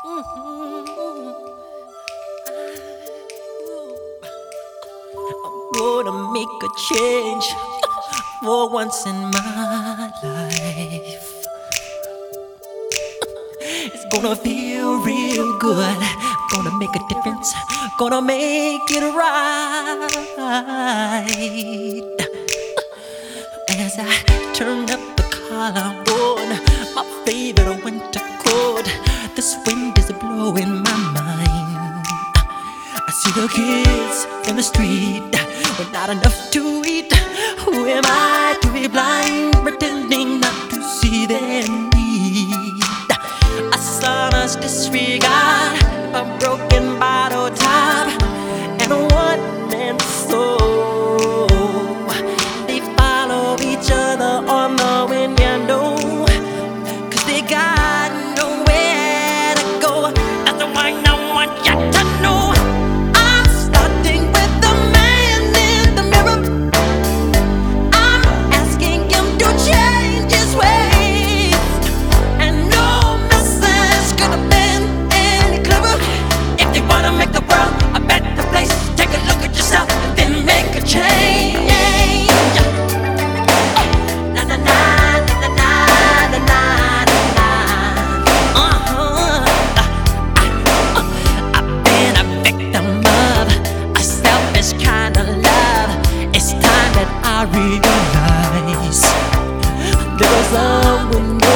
Gonna make a change for once in my life. It's gonna feel real good. Gonna make a difference. Gonna make it right. As I turn up the collarbone, my favorite winter coat. This wind is blowing my mind. I see the kids in the street with not enough to eat. Who am I to be blind, pretending not to see their need? A sonorous disregard, a broken bottle top, and a one-man soul. They follow each other on the wind, you know, 'cause they got nowhere to go. That's the one I want you to know. I'm starting with the man in the mirror. I'm asking him to change his ways, and no message could have been any clearer. If you wanna make the world a better place, take a look at yourself and then make a change. Na na na na na na na na. I've been a victim of a selfish kind of love. It's time that I realize there was someone